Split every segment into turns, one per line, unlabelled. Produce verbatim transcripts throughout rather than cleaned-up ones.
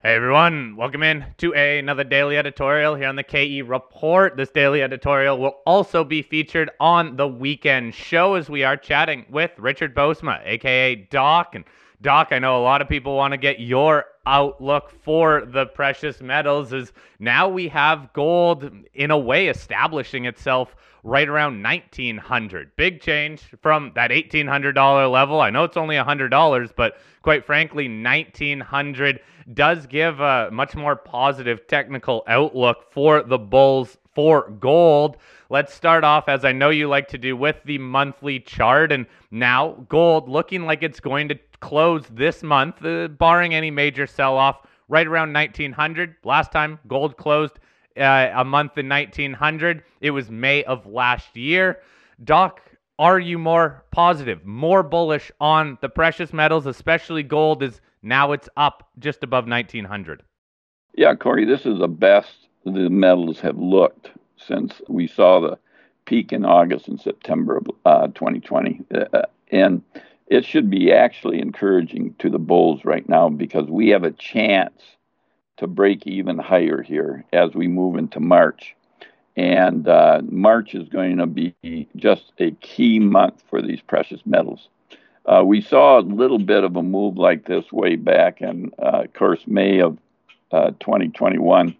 Hey everyone, welcome in to a, another daily editorial here on the K E Report. This daily editorial will also be featured on the weekend show as we are chatting with Richard Boesma, aka Doc. And Doc, I know a lot of people want to get your outlook for the precious metals as now we have gold in a way establishing itself right around nineteen hundred. Big change from that eighteen hundred dollars level. I know it's only one hundred dollars, but quite frankly, nineteen hundred does give a much more positive technical outlook for the bulls for gold. Let's start off, as I know you like to do, with the monthly chart. And now gold looking like it's going to close this month, uh, barring any major sell-off, right around nineteen hundred. Last time gold closed uh, a month in nineteen hundred, it was May of last year. Doc, are you more positive, more bullish on the precious metals, especially gold, as now it's up just above nineteen hundred?
Yeah, Corey, this is the best the metals have looked since we saw the peak in August and September of uh, twenty twenty. Uh, and it should be actually encouraging to the bulls right now because we have a chance to break even higher here as we move into March. And uh, March is going to be just a key month for these precious metals. Uh, we saw a little bit of a move like this way back in, uh, of course, May of uh, twenty twenty-one,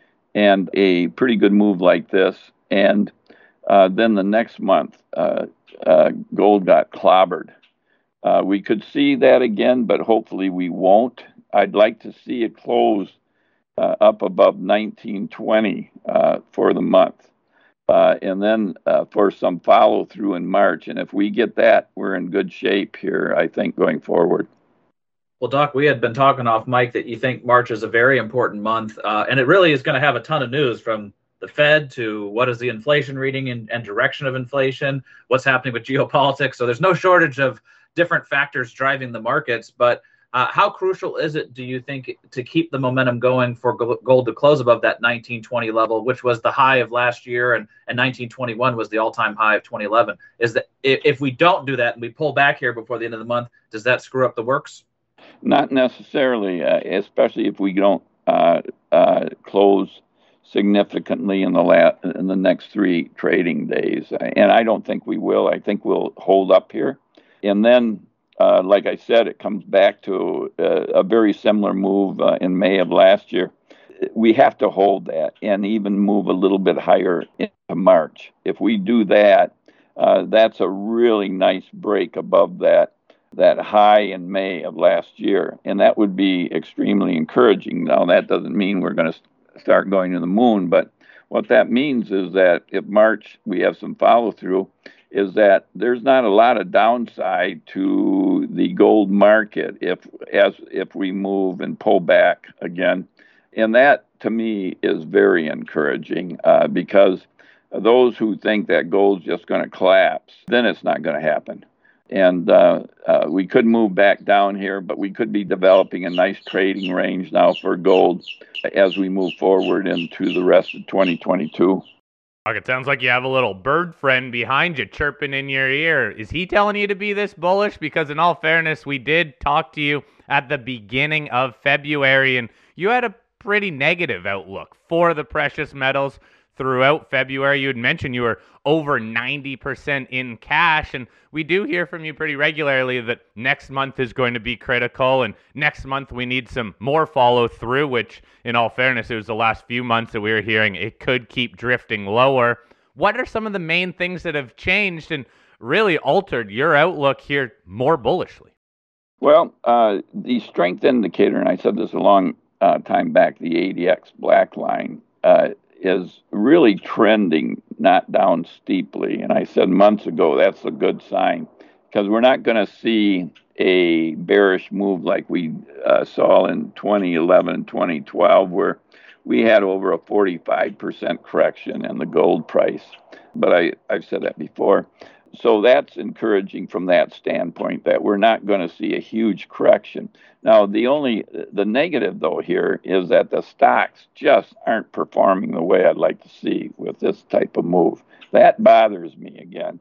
and a pretty good move like this. And uh, then the next month, uh, uh, gold got clobbered. Uh, we could see that again, but hopefully we won't. I'd like to see it close uh, up above nineteen twenty uh, for the month. Uh, and then uh, for some follow through in March. And if we get that, we're in good shape here, I think, going forward.
Well, Doc, we had been talking off mic that you think March is a very important month, uh, and it really is going to have a ton of news from the Fed to what is the inflation reading and, and direction of inflation, what's happening with geopolitics. So there's no shortage of different factors driving the markets, but Uh, how crucial is it, do you think, to keep the momentum going for gold to close above that nineteen twenty level, which was the high of last year, and, and nineteen twenty-one was the all-time high of twenty eleven? Is that if we don't do that and we pull back here before the end of the month, does that screw up the works?
Not necessarily, uh, especially if we don't uh, uh, close significantly in the la- in the next three trading days, and I don't think we will. I think we'll hold up here, and then. Uh, like I said, it comes back to uh, a very similar move uh, in May of last year. We have to hold that and even move a little bit higher into March. If we do that, uh, that's a really nice break above that that high in May of last year, and that would be extremely encouraging. Now, that doesn't mean we're going to start going to the moon, but what that means is that if March we have some follow through, is that there's not a lot of downside to the gold market if as if we move and pull back again. And that, to me, is very encouraging uh, because those who think that gold's just going to collapse, then it's not going to happen. And uh, uh, we could move back down here, but we could be developing a nice trading range now for gold as we move forward into the rest of twenty twenty-two.
It sounds like you have a little bird friend behind you chirping in your ear. Is he telling you to be this bullish? Because in all fairness, we did talk to you at the beginning of February, and you had a pretty negative outlook for the precious metals throughout February. You had mentioned you were over ninety percent in cash, and we do hear from you pretty regularly that next month is going to be critical, and next month we need some more follow through, which in all fairness, it was the last few months that we were hearing it could keep drifting lower. What are some of the main things that have changed and really altered your outlook here more bullishly?
Well, uh, the strength indicator, and I said this a long uh, time back, the A D X black line, uh, is really trending not down steeply. And I said months ago, that's a good sign because we're not going to see a bearish move like we uh, saw in twenty eleven and twenty twelve, where we had over a forty-five percent correction in the gold price. But I, I've said that before. So that's encouraging from that standpoint that we're not going to see a huge correction. Now, the only, the negative though here is that the stocks just aren't performing the way I'd like to see with this type of move. That bothers me again.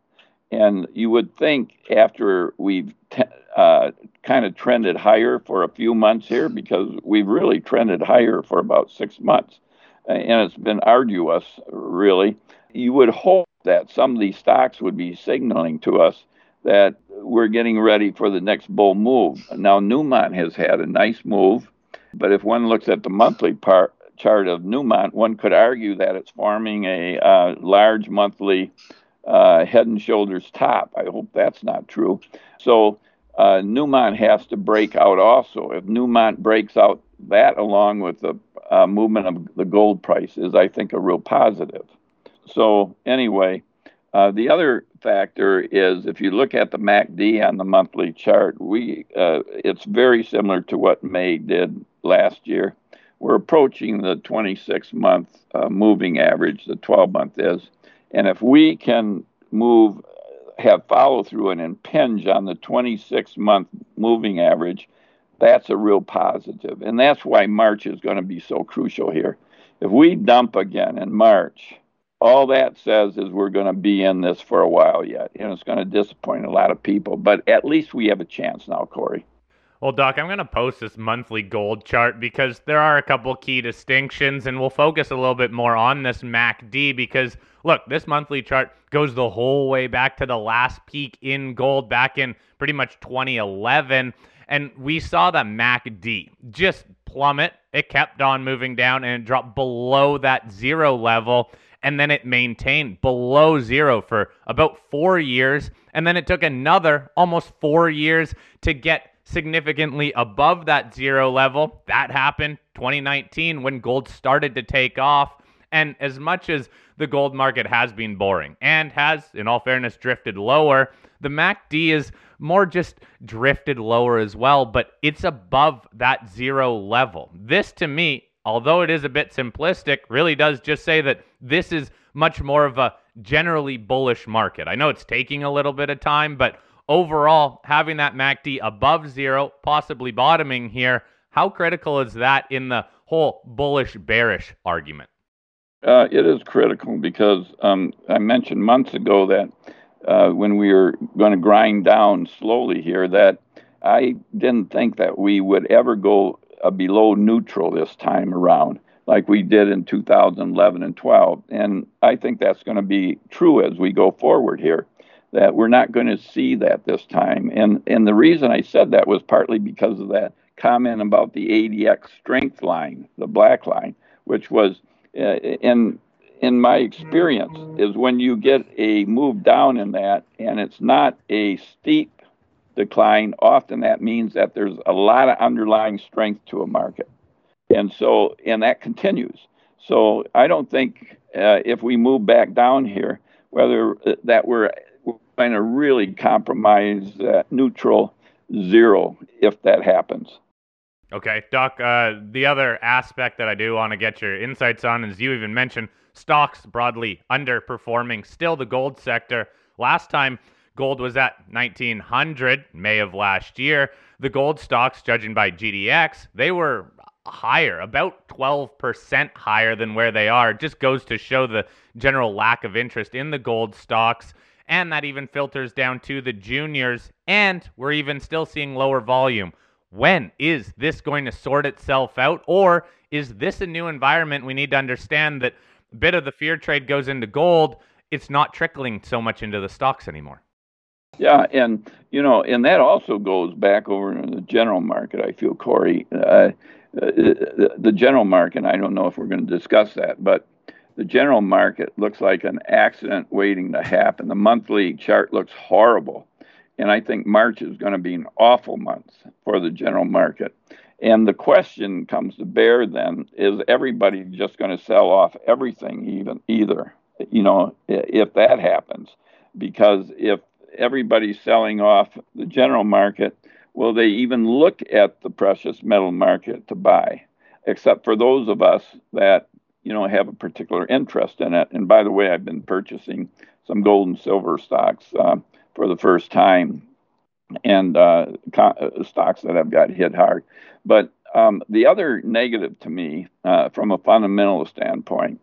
And you would think after we've t- uh, kind of trended higher for a few months here, because we've really trended higher for about six months, and it's been arduous, really, you would hope that some of these stocks would be signaling to us that we're getting ready for the next bull move. Now, Newmont has had a nice move, but if one looks at the monthly part, chart of Newmont, one could argue that it's forming a uh, large monthly uh, head and shoulders top. I hope that's not true. So uh, Newmont has to break out also. If Newmont breaks out, that along with the uh, movement of the gold price is, I think, a real positive. So anyway, uh, the other factor is if you look at the M A C D on the monthly chart, we uh, it's very similar to what May did last year. We're approaching the twenty-six month uh, moving average, the twelve month is. And if we can move, have follow through and impinge on the twenty-six month moving average, that's a real positive. And that's why March is going to be so crucial here. If we dump again in March, all that says is we're going to be in this for a while yet. And it's going to disappoint a lot of people. But at least we have a chance now, Corey.
Well, Doc, I'm going to post this monthly gold chart because there are a couple key distinctions, and we'll focus a little bit more on this M A C D because, look, this monthly chart goes the whole way back to the last peak in gold back in pretty much twenty eleven, and we saw the M A C D just plummet. It kept on moving down, and it dropped below that zero level, and then it maintained below zero for about four years, and then it took another almost four years to get significantly above that zero level. That happened twenty nineteen when gold started to take off. And as much as the gold market has been boring and has, in all fairness, drifted lower, the M A C D is more just drifted lower as well, but it's above that zero level. This, to me, although it is a bit simplistic, really does just say that this is much more of a generally bullish market. I know it's taking a little bit of time, but overall, having that M A C D above zero, possibly bottoming here, how critical is that in the whole bullish-bearish argument?
Uh, it is critical because um, I mentioned months ago that uh, when we were going to grind down slowly here, that I didn't think that we would ever go uh, below neutral this time around like we did in two thousand eleven and twelve. And I think that's going to be true as we go forward here, that we're not going to see that this time. And and the reason I said that was partly because of that comment about the A D X strength line, the black line, which was, uh, in in my experience, is when you get a move down in that and it's not a steep decline, often that means that there's a lot of underlying strength to a market. And so, and that continues. So I don't think uh, if we move back down here, whether uh, that we're going to really compromise uh, neutral zero if that happens.
Okay, Doc, uh, the other aspect that I do want to get your insights on is you even mentioned stocks broadly underperforming. Still the gold sector. Last time gold was at nineteen hundred, May of last year. The gold stocks, judging by G D X, they were higher, about twelve percent higher than where they are. It just goes to show the general lack of interest in the gold stocks. And that even filters down to the juniors. And we're even still seeing lower volume. When is this going to sort itself out? Or is this a new environment we need to understand that a bit of the fear trade goes into gold? It's not trickling so much into the stocks anymore.
Yeah, and, you know, and that also goes back over in the general market, I feel, Corey. Uh, the, the general market, I don't know if we're going to discuss that, but the general market looks like an accident waiting to happen. The monthly chart looks horrible. And I think March is going to be an awful month for the general market. And the question comes to bear then, is everybody just going to sell off everything even either, you know, if that happens? Because if everybody's selling off the general market, will they even look at the precious metal market to buy? Except for those of us that, you know, have a particular interest in it. And by the way, I've been purchasing some gold and silver stocks uh, for the first time, and uh, co- stocks that have got hit hard. But um, the other negative to me, uh, from a fundamental standpoint,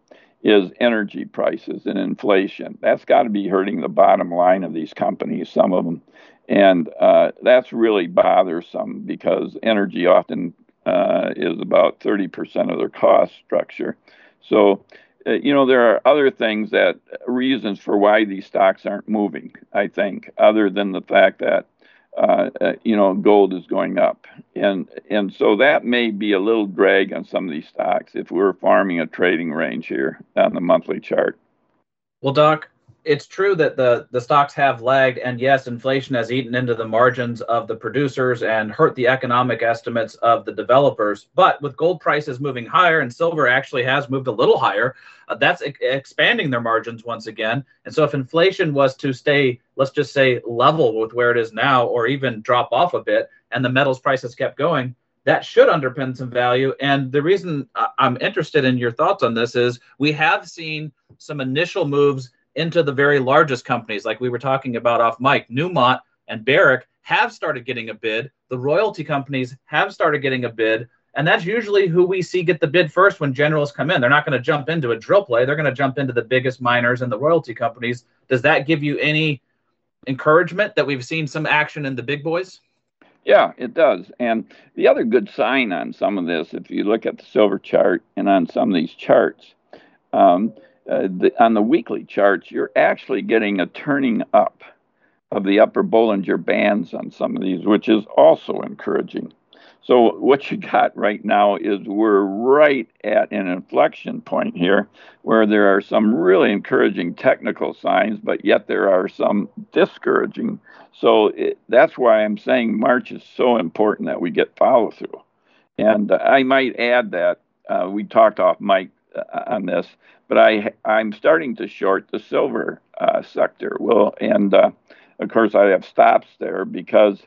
is energy prices and inflation. That's got to be hurting the bottom line of these companies, some of them. And uh, that's really bothersome because energy often uh, is about thirty percent of their cost structure. So, uh, you know, there are other things that reasons for why these stocks aren't moving, I think, other than the fact that, uh, uh, you know, gold is going up. And, and so that may be a little drag on some of these stocks if we're farming a trading range here on the monthly chart.
Well, Doc, it's true that the, the stocks have lagged, and yes, inflation has eaten into the margins of the producers and hurt the economic estimates of the developers. But with gold prices moving higher and silver actually has moved a little higher, uh, that's e- expanding their margins once again. And so if inflation was to stay, let's just say, level with where it is now, or even drop off a bit, and the metals prices kept going, that should underpin some value. And the reason I'm interested in your thoughts on this is we have seen some initial moves into the very largest companies, like we were talking about off mic. Newmont and Barrick have started getting a bid. The royalty companies have started getting a bid. And that's usually who we see get the bid first when generals come in. They're not going to jump into a drill play. They're going to jump into the biggest miners and the royalty companies. Does that give you any encouragement that we've seen some action in the big boys?
Yeah, it does. And the other good sign on some of this, if you look at the silver chart and on some of these charts, um, uh, the, on the weekly charts, you're actually getting a turning up of the upper Bollinger Bands on some of these, which is also encouraging. So what you got right now is we're right at an inflection point here where there are some really encouraging technical signs, but yet there are some discouraging. So it, that's why I'm saying March is so important that we get follow through. And uh, I might add that uh, we talked off mic uh, on this, but I, I'm starting to short the silver uh, sector. Well, and uh, of course I have stops there because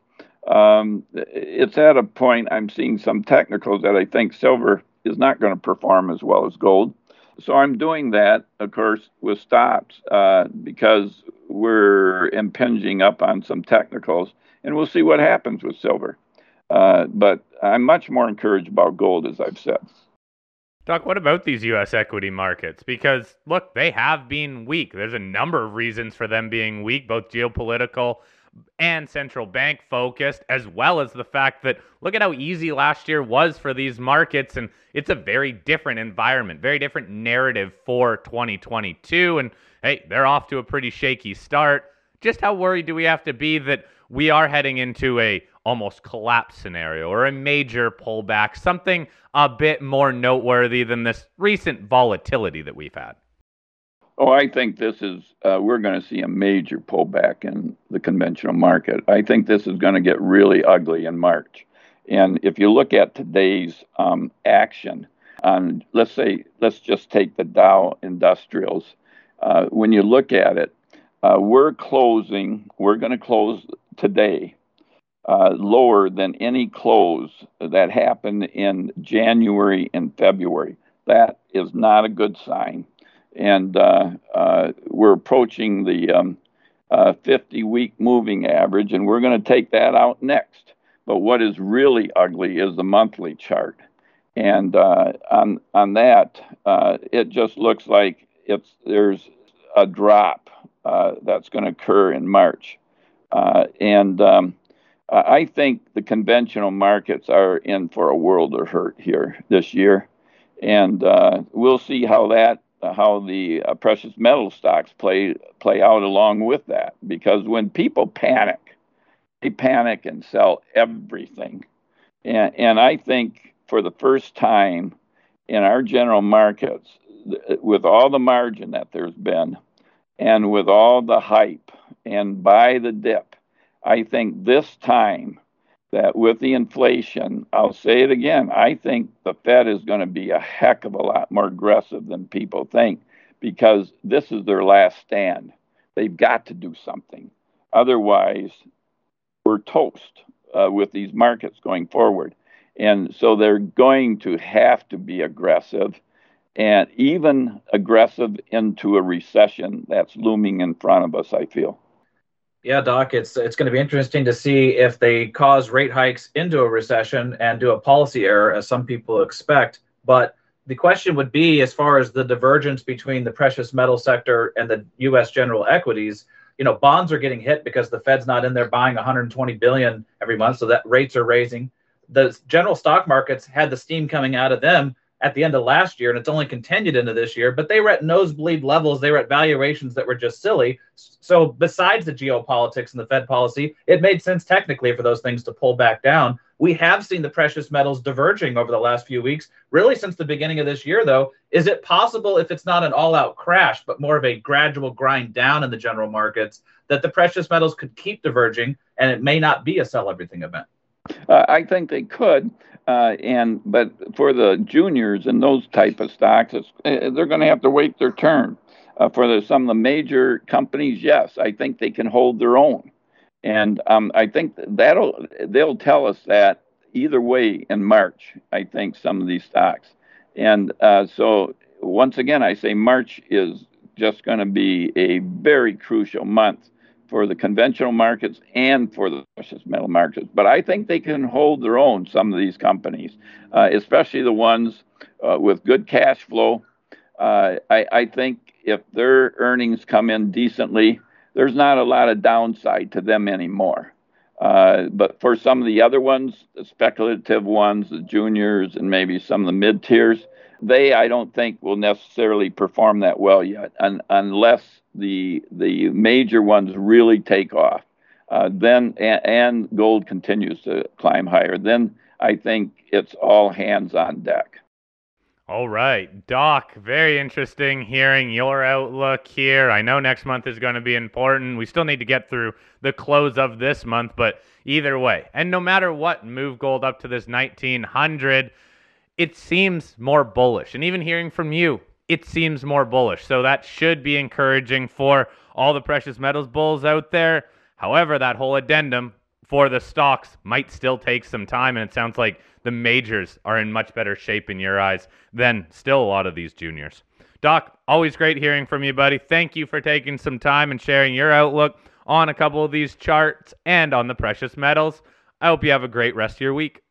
Um, it's at a point I'm seeing some technicals that I think silver is not going to perform as well as gold. So I'm doing that, of course, with stops uh, because we're impinging up on some technicals, and we'll see what happens with silver. Uh, but I'm much more encouraged about gold, as I've said.
Doc, what about these U S equity markets? Because, look, they have been weak. There's a number of reasons for them being weak, both geopolitical and central bank focused, as well as the fact that look at how easy last year was for these markets, and it's a very different environment, very different narrative for twenty twenty-two, and hey, they're off to a pretty shaky start. Just how worried do we have to be that we are heading into a almost collapse scenario or a major pullback, something a bit more noteworthy than this recent volatility that we've had?
Oh, I think this is, uh, we're going to see a major pullback in the conventional market. I think this is going to get really ugly in March. And if you look at today's um, action on, let's say, let's just take the Dow Industrials. Uh, when you look at it, uh, we're closing, we're going to close today uh, lower than any close that happened in January and February. That is not a good sign. And uh, uh, we're approaching the um, uh, fifty-week moving average, and we're going to take that out next. But what is really ugly is the monthly chart. And uh, on on that, uh, it just looks like it's there's a drop uh, that's going to occur in March. Uh, and um, I think the conventional markets are in for a world of hurt here this year. And uh, we'll see how that how the uh, precious metal stocks play play out along with that. Because when people panic, they panic and sell everything. And, and I think for the first time in our general markets, with all the margin that there's been, and with all the hype, and buy the dip, I think this time that with the inflation, I'll say it again, I think the Fed is going to be a heck of a lot more aggressive than people think, because this is their last stand. They've got to do something. Otherwise, we're toast uh, with these markets going forward. And so they're going to have to be aggressive, and even aggressive into a recession that's looming in front of us, I feel.
Yeah, Doc, it's it's going to be interesting to see if they cause rate hikes into a recession and do a policy error, as some people expect. But the question would be, as far as the divergence between the precious metal sector and the U S general equities, you know, bonds are getting hit because the Fed's not in there buying one hundred twenty billion dollars every month, so that rates are raising. The general stock markets had the steam coming out of them at the end of last year, and it's only continued into this year, but they were at nosebleed levels. They were at valuations that were just silly. So besides the geopolitics and the Fed policy, it made sense technically for those things to pull back down. We have seen the precious metals diverging over the last few weeks, really since the beginning of this year, though. Is it possible, if it's not an all-out crash, but more of a gradual grind down in the general markets, that the precious metals could keep diverging and it may not be a sell everything event?
Uh, I think they could, uh, and but for the juniors and those type of stocks, it's, uh, they're going to have to wait their turn. Uh, for the, some of the major companies, yes, I think they can hold their own, and um, I think that'll they'll tell us that either way in March. I think some of these stocks, and uh, so once again, I say March is just going to be a very crucial month for the conventional markets and for the precious metal markets. But I think they can hold their own, some of these companies, uh, especially the ones uh, with good cash flow. Uh, I, I think if their earnings come in decently, there's not a lot of downside to them anymore. Uh, but for some of the other ones, the speculative ones, the juniors, and maybe some of the mid-tiers, they, I don't think, will necessarily perform that well yet, un- unless the the major ones really take off. Uh, then and, and gold continues to climb higher. Then I think it's all hands on deck.
All right, Doc, very interesting hearing your outlook here. I know next month is going to be important. We still need to get through the close of this month, but either way, and no matter what, move gold up to this nineteen hundred. It seems more bullish. And even hearing from you, it seems more bullish. So that should be encouraging for all the precious metals bulls out there. However, that whole addendum for the stocks might still take some time. And it sounds like the majors are in much better shape in your eyes than still a lot of these juniors. Doc, always great hearing from you, buddy. Thank you for taking some time and sharing your outlook on a couple of these charts and on the precious metals. I hope you have a great rest of your week.